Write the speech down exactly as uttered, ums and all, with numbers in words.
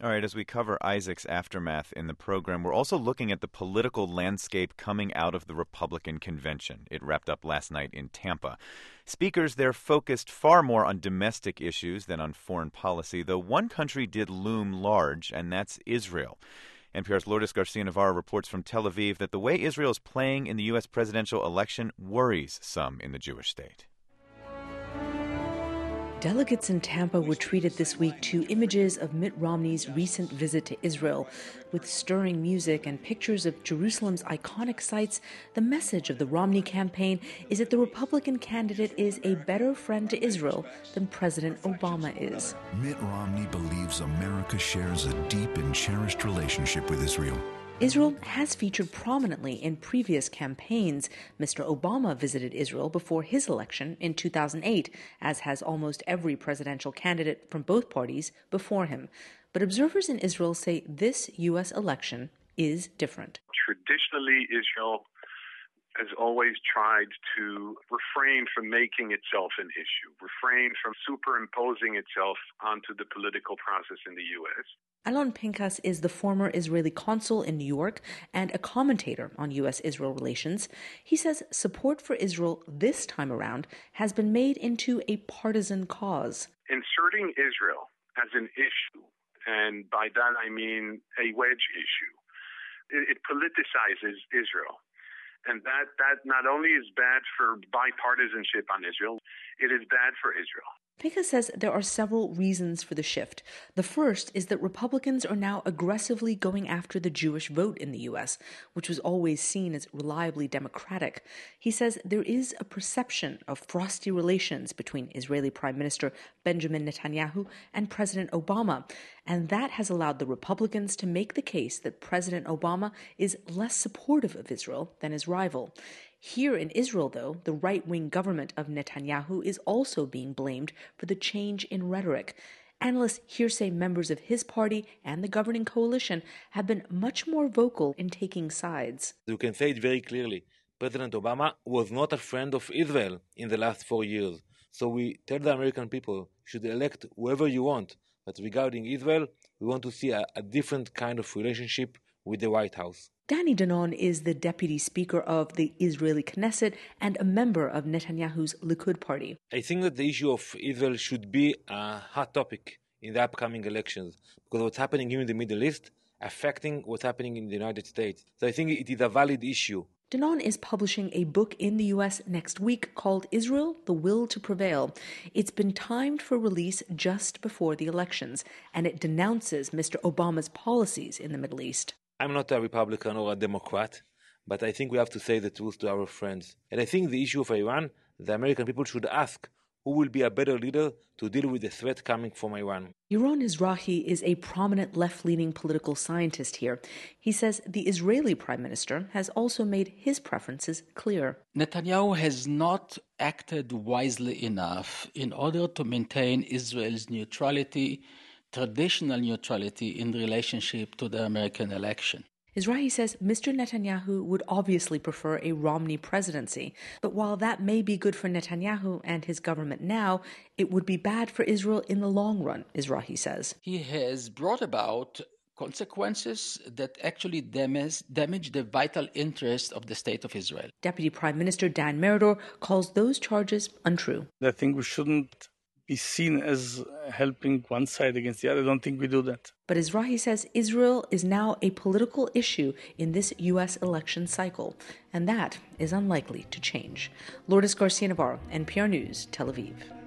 All right, as we cover Isaac's aftermath in the program, we're also looking at the political landscape coming out of the Republican convention. It wrapped up last night in Tampa. Speakers there focused far more on domestic issues than on foreign policy, though one country did loom large, and that's Israel. N P R's Lourdes Garcia-Navarro reports from Tel Aviv that the way Israel is playing in the U S presidential election worries some in the Jewish state. Delegates in Tampa were treated this week to images of Mitt Romney's recent visit to Israel. With stirring music and pictures of Jerusalem's iconic sites, the message of the Romney campaign is that the Republican candidate is a better friend to Israel than President Obama is. Mitt Romney believes America shares a deep and cherished relationship with Israel. Israel has featured prominently in previous campaigns. Mister Obama visited Israel before his election in two thousand eight, as has almost every presidential candidate from both parties before him. But observers in Israel say this U S election is different. Traditionally, Israel has always tried to refrain from making itself an issue, refrain from superimposing itself onto the political process in the U S. Alon Pinkas is the former Israeli consul in New York and a commentator on U S Israel relations. He says support for Israel this time around has been made into a partisan cause. Inserting Israel as an issue, and by that I mean a wedge issue, it, it politicizes Israel. And that, that not only is bad for bipartisanship on Israel, it is bad for Israel. Pinkas says there are several reasons for the shift. The first is that Republicans are now aggressively going after the Jewish vote in the U S, which was always seen as reliably democratic. He says there is a perception of frosty relations between Israeli Prime Minister Benjamin Netanyahu and President Obama, and that has allowed the Republicans to make the case that President Obama is less supportive of Israel than his rival. Here in Israel, though, the right-wing government of Netanyahu is also being blamed for the change in rhetoric. Analysts here say members of his party and the governing coalition have been much more vocal in taking sides. You can say it very clearly. President Obama was not a friend of Israel in the last four years. So we tell the American people, you should elect whoever you want. But regarding Israel, we want to see a, a different kind of relationship with the White House. Danny Danon is the deputy speaker of the Israeli Knesset and a member of Netanyahu's Likud party. I think that the issue of Israel should be a hot topic in the upcoming elections because what's happening here in the Middle East affecting what's happening in the United States. So I think it is a valid issue. Danon is publishing a book in the U S next week called Israel, The Will to Prevail. It's been timed for release just before the elections, and it denounces Mister Obama's policies in the Middle East. I'm not a Republican or a Democrat, but I think we have to say the truth to our friends. And I think the issue of Iran, the American people should ask who will be a better leader to deal with the threat coming from Iran. Yaron Mizrahi is a prominent left-leaning political scientist here. He says the Israeli prime minister has also made his preferences clear. Netanyahu has not acted wisely enough in order to maintain Israel's neutrality, traditional neutrality in relationship to the American election. Mizrahi says Mister Netanyahu would obviously prefer a Romney presidency, but while that may be good for Netanyahu and his government now, it would be bad for Israel in the long run, Mizrahi says. He has brought about consequences that actually damage, damage the vital interest of the state of Israel. Deputy Prime Minister Dan Meridor calls those charges untrue. I think we shouldn't be seen as helping one side against the other. I don't think we do that. But Mizrahi says Israel is now a political issue in this U S election cycle, and that is unlikely to change. Lourdes Garcia-Navarro, N P R News, Tel Aviv.